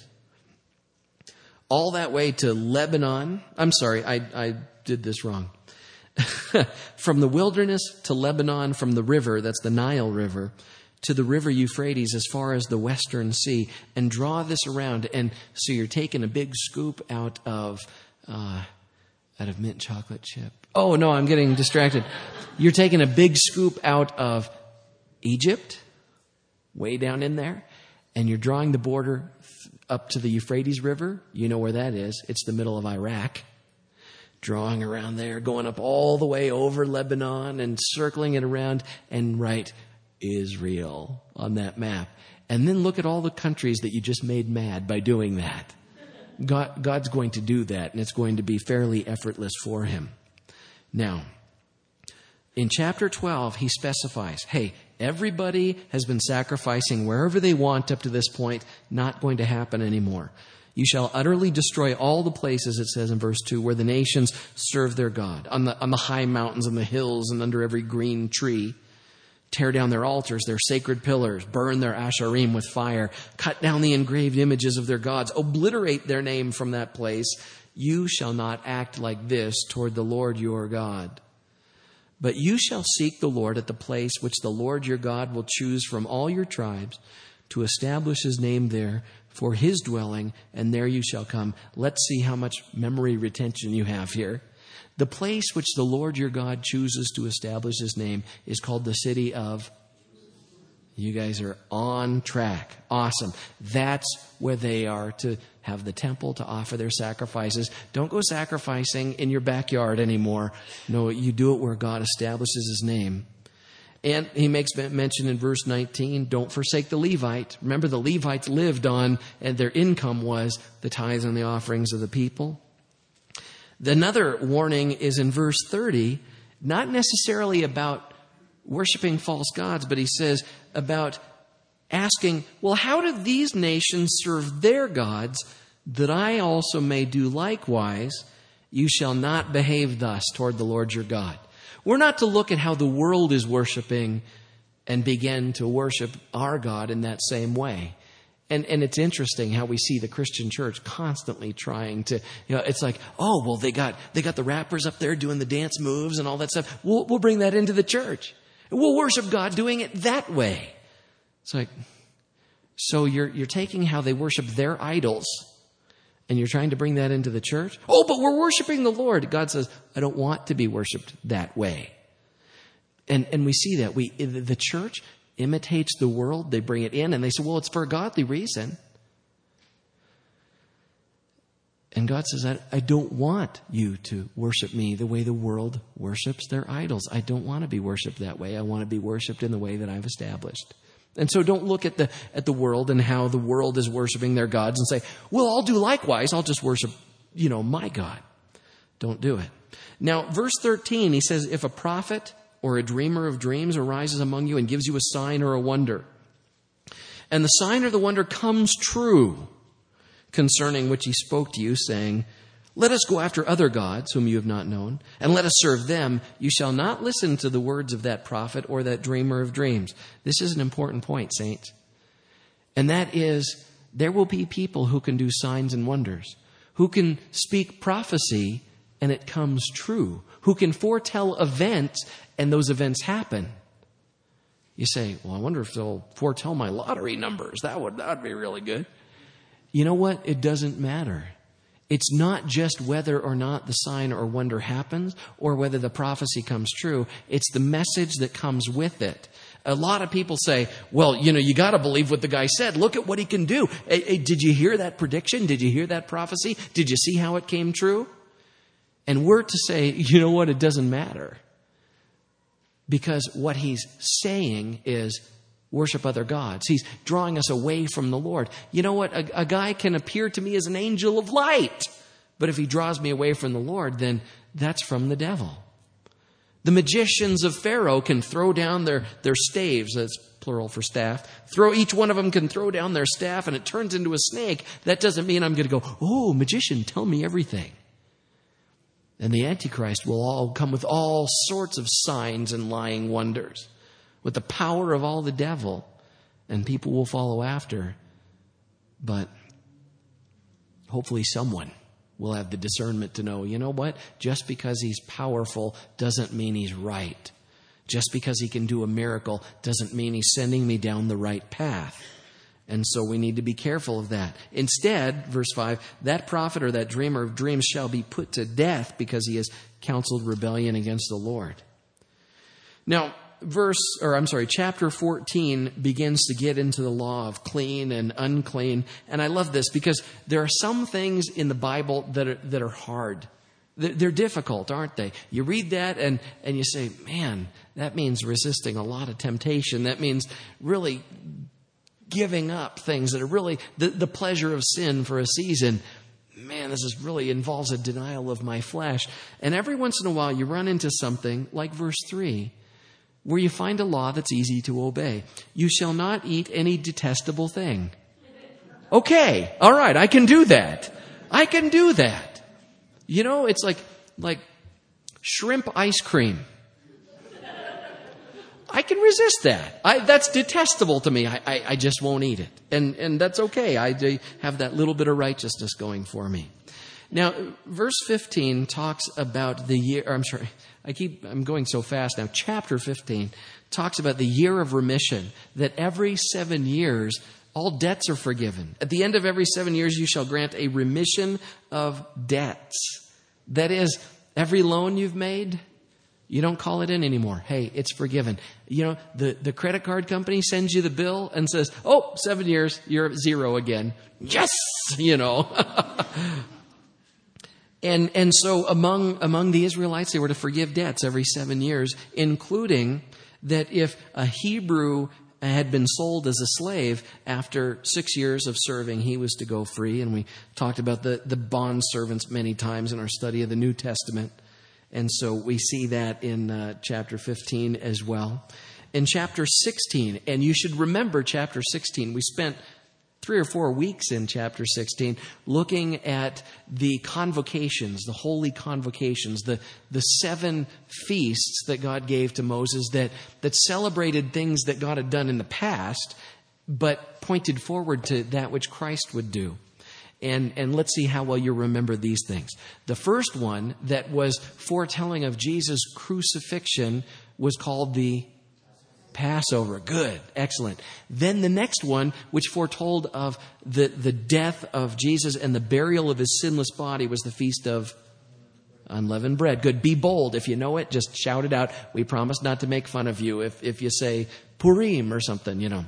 all that way to Lebanon. I'm sorry, I did this wrong. From the wilderness to Lebanon, from the river, that's the Nile River, to the river Euphrates as far as the Western Sea, and draw this around. And so you're taking a big scoop out of mint chocolate chip. Oh, no, I'm getting distracted. You're taking a big scoop out of Egypt, way down in there, and you're drawing the border up to the Euphrates River. You know where that is. It's the middle of Iraq. Drawing around there, going up all the way over Lebanon and circling it around and write Israel on that map. And then look at all the countries that you just made mad by doing that. God's going to do that, and it's going to be fairly effortless for him. Now, in chapter 12, he specifies, hey, everybody has been sacrificing wherever they want up to this point, not going to happen anymore. You shall utterly destroy all the places, it says in verse 2, where the nations serve their God, on the high mountains and the hills and under every green tree. Tear down their altars, their sacred pillars, burn their asherim with fire, cut down the engraved images of their gods, obliterate their name from that place. You shall not act like this toward the Lord your God. But you shall seek the Lord at the place which the Lord your God will choose from all your tribes to establish his name there for his dwelling, and there you shall come. Let's see how much memory retention you have here. The place which the Lord your God chooses to establish his name is called the city of... You guys are on track. Awesome. That's where they are to have the temple, to offer their sacrifices. Don't go sacrificing in your backyard anymore. No, you do it where God establishes his name. And he makes mention in verse 19, don't forsake the Levite. Remember, the Levites lived on, and their income was the tithes and the offerings of the people. Another warning is in verse 30, not necessarily about worshiping false gods, but he says about asking, well, how do these nations serve their gods, that I also may do likewise? You shall not behave thus toward the Lord your God. We're not to look at how the world is worshiping and begin to worship our God in that same way. And it's interesting how we see the Christian church constantly trying to, it's like, oh, well, they got the rappers up there doing the dance moves and all that stuff. We'll bring that into the church. We'll worship God doing it that way. It's like, so you're taking how they worship their idols and you're trying to bring that into the church? Oh, but we're worshiping the Lord. God says, I don't want to be worshiped that way. And we see that. The church imitates the world. They bring it in and they say, well, it's for a godly reason. And God says, I don't want you to worship me the way the world worships their idols. I don't want to be worshiped that way. I want to be worshiped in the way that I've established. And so don't look at the world and how the world is worshiping their gods and say, well, I'll do likewise. I'll just worship, my God. Don't do it. Now, verse 13, he says, if a prophet or a dreamer of dreams arises among you and gives you a sign or a wonder, and the sign or the wonder comes true, concerning which he spoke to you, saying, let us go after other gods whom you have not known, and let us serve them, you shall not listen to the words of that prophet or that dreamer of dreams. This is an important point, saints. And that is, there will be people who can do signs and wonders, who can speak prophecy and it comes true, who can foretell events and those events happen. You say, well, I wonder if they'll foretell my lottery numbers. That would be really good. You know what? It doesn't matter. It's not just whether or not the sign or wonder happens or whether the prophecy comes true. It's the message that comes with it. A lot of people say, well, you got to believe what the guy said. Look at what he can do. Hey, did you hear that prediction? Did you hear that prophecy? Did you see how it came true? And we're to say, you know what? It doesn't matter. Because what he's saying is worship other gods. He's drawing us away from the Lord. You know what? A guy can appear to me as an angel of light. But if he draws me away from the Lord, then that's from the devil. The magicians of Pharaoh can throw down their staves, that's plural for staff. Each one of them can throw down their staff and it turns into a snake. That doesn't mean I'm going to go, oh, magician, tell me everything. And the Antichrist will all come with all sorts of signs and lying wonders, with the power of all the devil, and people will follow after. But hopefully someone will have the discernment to know, you know what? Just because he's powerful doesn't mean he's right. Just because he can do a miracle doesn't mean he's sending me down the right path. And so we need to be careful of that. Instead, verse 5, that prophet or that dreamer of dreams shall be put to death because he has counseled rebellion against the Lord. Now, chapter 14 begins to get into the law of clean and unclean. And I love this because there are some things in the Bible that are hard. They're difficult, aren't they? You read that and you say, man, that means resisting a lot of temptation. That means really giving up things that are really the pleasure of sin for a season. Man, really involves a denial of my flesh. And every once in a while you run into something like verse 3, where you find a law that's easy to obey. You shall not eat any detestable thing. Okay, all right, I can do that. It's like shrimp ice cream. I can resist that. That's detestable to me. I just won't eat it. And that's okay. I have that little bit of righteousness going for me. Now, verse 15 talks about the year, I'm going so fast now. Chapter 15 talks about the year of remission, that every 7 years, all debts are forgiven. At the end of every 7 years, you shall grant a remission of debts. That is, every loan you've made, you don't call it in anymore. Hey, it's forgiven. The credit card company sends you the bill and says, 7 years, you're at zero again. Yes, And so among the Israelites, they were to forgive debts every 7 years, including that if a Hebrew had been sold as a slave, after 6 years of serving, he was to go free. And we talked about the bond servants many times in our study of the New Testament. And so we see that in chapter 15 as well. In chapter 16, and you should remember chapter 16, we spent 3 or 4 weeks in chapter 16 looking at the convocations, the holy convocations, the 7 feasts that God gave to Moses that celebrated things that God had done in the past, but pointed forward to that which Christ would do. And let's see how well you remember these things. The first one that was foretelling of Jesus' crucifixion was called the Passover. Good. Excellent. Then the next one, which foretold of the death of Jesus and the burial of his sinless body, was the Feast of Unleavened Bread. Good. Be bold. If you know it, just shout it out. We promise not to make fun of you if you say Purim or something,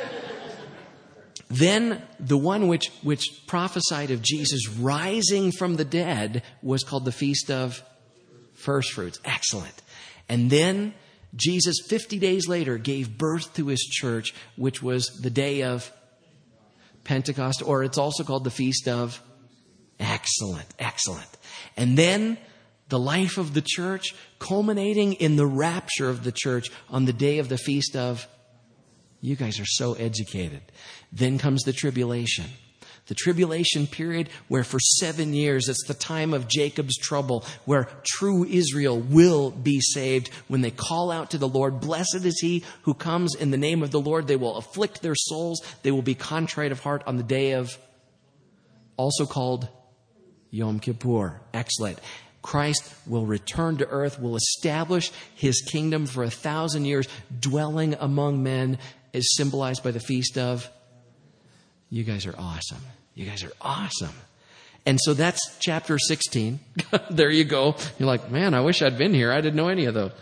Then the one which prophesied of Jesus rising from the dead was called the Feast of First Fruits. Excellent. And then Jesus, 50 days later, gave birth to his church, which was the day of Pentecost, or it's also called the Feast of Excellent. And then the life of the church, culminating in the rapture of the church on the day of the feast of... You guys are so educated. Then comes the tribulation. The tribulation period where for 7 years, it's the time of Jacob's trouble, where true Israel will be saved when they call out to the Lord. Blessed is he who comes in the name of the Lord. They will afflict their souls. They will be contrite of heart on the day of, also called Yom Kippur. Excellent. Christ will return to earth, will establish his kingdom for 1,000 years, dwelling among men, is symbolized by the feast of... You guys are awesome. You guys are awesome. And so that's chapter 16. There you go. You're like, man, I wish I'd been here. I didn't know any of those.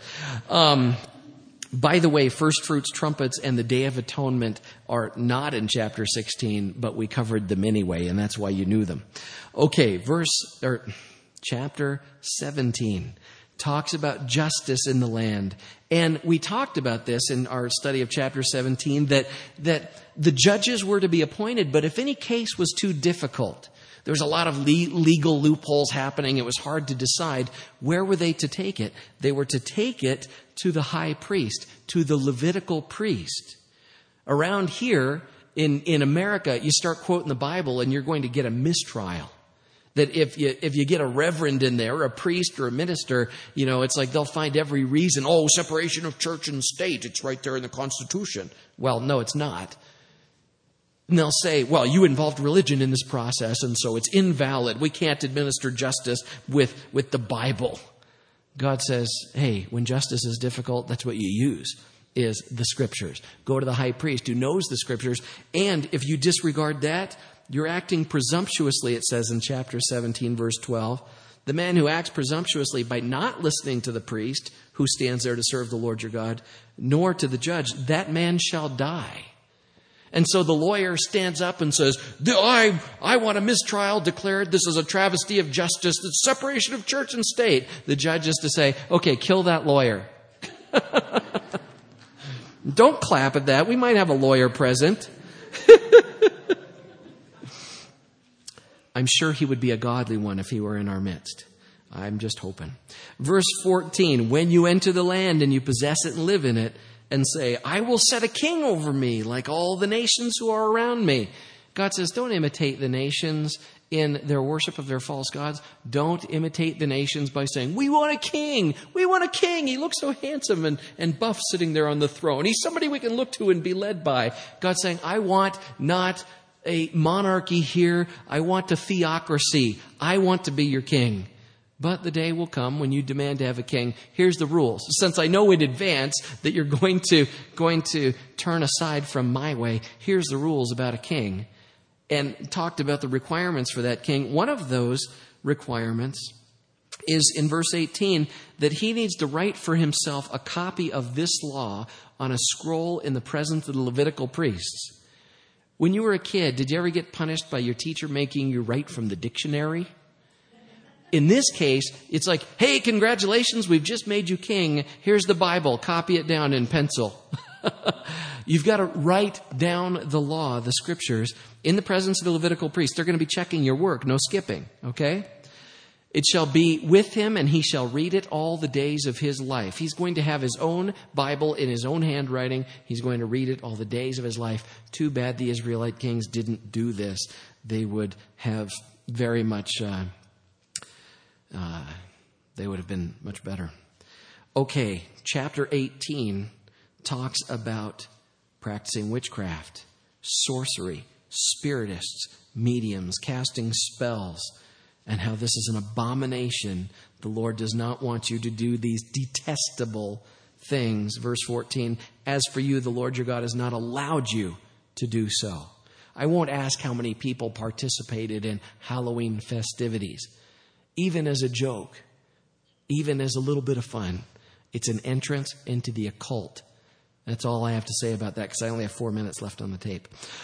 By the way, first fruits, trumpets, and the Day of Atonement are not in chapter 16, but we covered them anyway, and that's why you knew them. Okay, chapter 17 talks about justice in the land. And we talked about this in our study of chapter 17, that the judges were to be appointed, but if any case was too difficult, there was a lot of legal loopholes happening. It was hard to decide. Where were they to take it? They were to take it to the high priest, to the Levitical priest. Around here in America, you start quoting the Bible and you're going to get a mistrial. That if you get a reverend in there, or a priest or a minister, it's like they'll find every reason. Oh, separation of church and state. It's right there in the Constitution. Well, no, it's not. And they'll say, well, you involved religion in this process, and so it's invalid. We can't administer justice with the Bible. God says, hey, when justice is difficult, that's what you use, is the Scriptures. Go to the high priest who knows the Scriptures. And if you disregard that, you're acting presumptuously, it says in chapter 17, verse 12. The man who acts presumptuously by not listening to the priest who stands there to serve the Lord your God, nor to the judge, that man shall die. And so the lawyer stands up and says, I want a mistrial declared. This is a travesty of justice. It's separation of church and state. The judge is to say, okay, kill that lawyer. Don't clap at that. We might have a lawyer present. I'm sure he would be a godly one if he were in our midst. I'm just hoping. Verse 14, when you enter the land and you possess it and live in it, and say, I will set a king over me like all the nations who are around me. God says, don't imitate the nations in their worship of their false gods. Don't imitate the nations by saying, we want a king. We want a king. He looks so handsome and buff sitting there on the throne. He's somebody we can look to and be led by. God's saying, I want not a monarchy here. I want a theocracy. I want to be your king. But the day will come when you demand to have a king. Here's the rules. Since I know in advance that you're going to turn aside from my way, here's the rules about a king. And talked about the requirements for that king. One of those requirements is in verse 18, that he needs to write for himself a copy of this law on a scroll in the presence of the Levitical priests. When you were a kid, did you ever get punished by your teacher making you write from the dictionary? In this case, it's like, hey, congratulations, we've just made you king. Here's the Bible. Copy it down in pencil. You've got to write down the law, the Scriptures, in the presence of the Levitical priest. They're going to be checking your work, no skipping, okay? It shall be with him, and he shall read it all the days of his life. He's going to have his own Bible in his own handwriting. He's going to read it all the days of his life. Too bad the Israelite kings didn't do this. They would have very much... they would have been much better. Okay, chapter 18 talks about practicing witchcraft, sorcery, spiritists, mediums, casting spells, and how this is an abomination. The Lord does not want you to do these detestable things. Verse 14, as for you, the Lord your God has not allowed you to do so. I won't ask how many people participated in Halloween festivities. Even as a joke, even as a little bit of fun, it's an entrance into the occult. That's all I have to say about that because I only have 4 minutes left on the tape.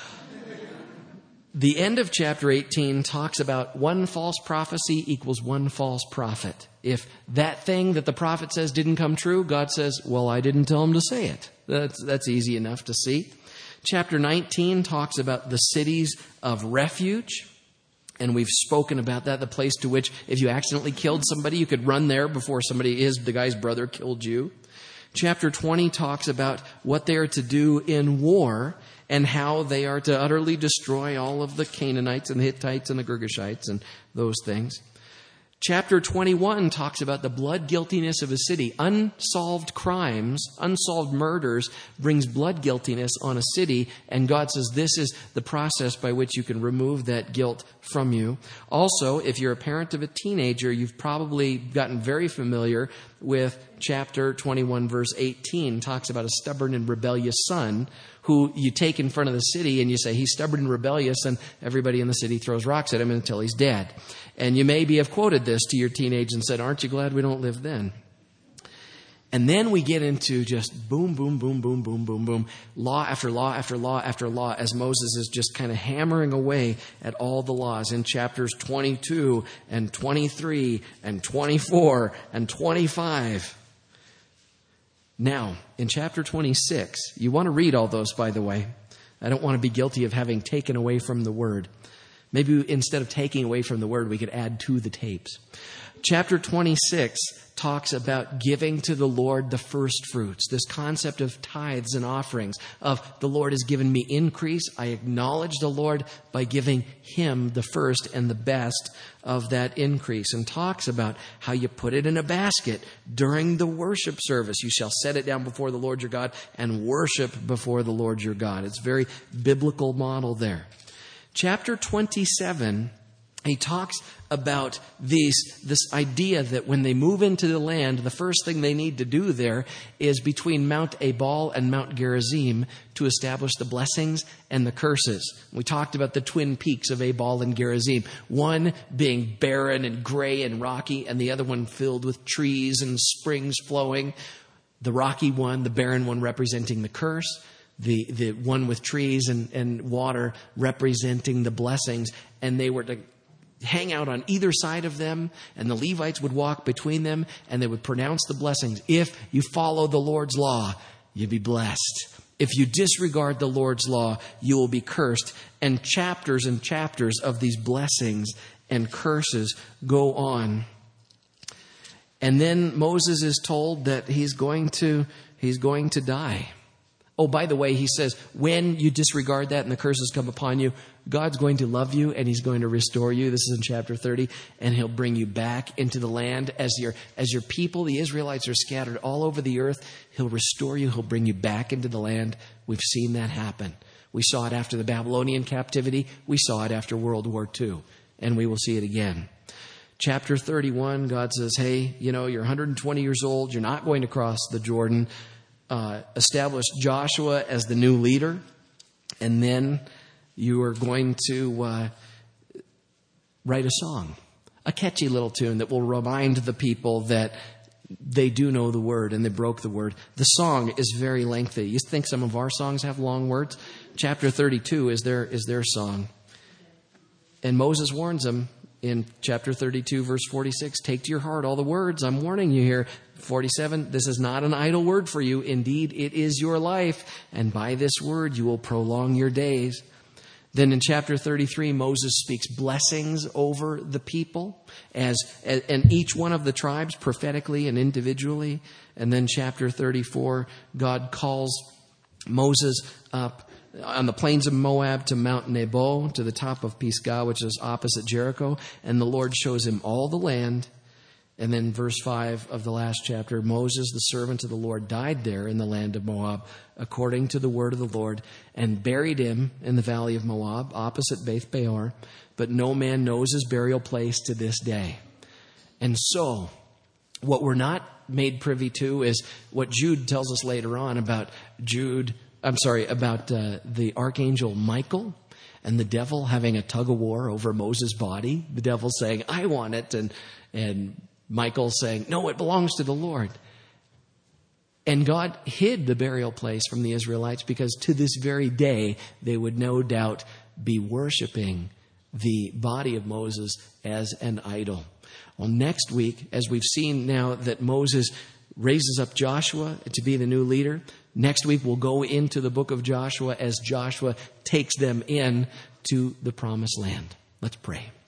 The end of chapter 18 talks about one false prophecy equals one false prophet. If that thing that the prophet says didn't come true, God says, well, I didn't tell him to say it. That's easy enough to see. Chapter 19 talks about the cities of refuge. And we've spoken about that, the place to which if you accidentally killed somebody, you could run there before the guy's brother killed you. Chapter 20 talks about what they are to do in war and how they are to utterly destroy all of the Canaanites and the Hittites and the Girgashites and those things. Chapter 21 talks about the blood guiltiness of a city. Unsolved crimes, unsolved murders brings blood guiltiness on a city, and God says this is the process by which you can remove that guilt from you. Also, if you're a parent of a teenager, you've probably gotten very familiar with chapter 21, verse 18. It talks about a stubborn and rebellious son who you take in front of the city and you say, he's stubborn and rebellious, and everybody in the city throws rocks at him until he's dead. And you maybe have quoted this to your teenage and said, aren't you glad we don't live then? And then we get into just boom, boom, boom, boom, boom, boom, boom, law after law after law after law, as Moses is just kind of hammering away at all the laws in chapters 22 and 23 and 24 and 25. Now, in chapter 26, you want to read all those, by the way. I don't want to be guilty of having taken away from the word. Maybe instead of taking away from the word, we could add to the tapes. Chapter 26 talks about giving to the Lord the first fruits, this concept of tithes and offerings, of the Lord has given me increase. I acknowledge the Lord by giving him the first and the best of that increase, and talks about how you put it in a basket during the worship service. You shall set it down before the Lord your God and worship before the Lord your God. It's a very biblical model there. Chapter 27, he talks about this idea that when they move into the land, the first thing they need to do there is between Mount Ebal and Mount Gerizim to establish the blessings and the curses. We talked about the twin peaks of Ebal and Gerizim, one being barren and gray and rocky, and the other one filled with trees and springs flowing. The rocky one, the barren one, representing the curse. The one with trees and water representing the blessings. And they were to hang out on either side of them, and the Levites would walk between them, and they would pronounce the blessings. If you follow the Lord's law, you'll be blessed. If you disregard the Lord's law, you will be cursed. And chapters of these blessings and curses go on. And then Moses is told that he's going to die. Oh, by the way, he says, when you disregard that and the curses come upon you, God's going to love you and he's going to restore you. This is in chapter 30. And he'll bring you back into the land as your people, the Israelites, are scattered all over the earth. He'll restore you. He'll bring you back into the land. We've seen that happen. We saw it after the Babylonian captivity. We saw it after World War II. And we will see it again. Chapter 31, God says, hey, you're 120 years old. You're not going to cross the Jordan. Establish Joshua as the new leader, and then you are going to write a song, a catchy little tune that will remind the people that they do know the word and they broke the word. The song is very lengthy. You think some of our songs have long words? Chapter 32 is their song. And Moses warns them in chapter 32, verse 46, take to your heart all the words. I'm warning you here. 47, this is not an idle word for you. Indeed, it is your life. And by this word, you will prolong your days. Then in chapter 33, Moses speaks blessings over the people and each one of the tribes prophetically and individually. And then chapter 34, God calls Moses up on the plains of Moab to Mount Nebo, to the top of Pisgah, which is opposite Jericho. And the Lord shows him all the land. And then verse 5 of the last chapter, Moses, the servant of the Lord, died there in the land of Moab, according to the word of the Lord, and buried him in the valley of Moab, opposite Beth Peor. But no man knows his burial place to this day. And so, what we're not made privy to is what Jude tells us later on about the archangel Michael and the devil having a tug of war over Moses' body. The devil saying, I want it, and Michael saying, no, it belongs to the Lord. And God hid the burial place from the Israelites because to this very day, they would no doubt be worshiping the body of Moses as an idol. Well, next week, as we've seen now that Moses raises up Joshua to be the new leader, next week we'll go into the book of Joshua as Joshua takes them in to the promised land. Let's pray.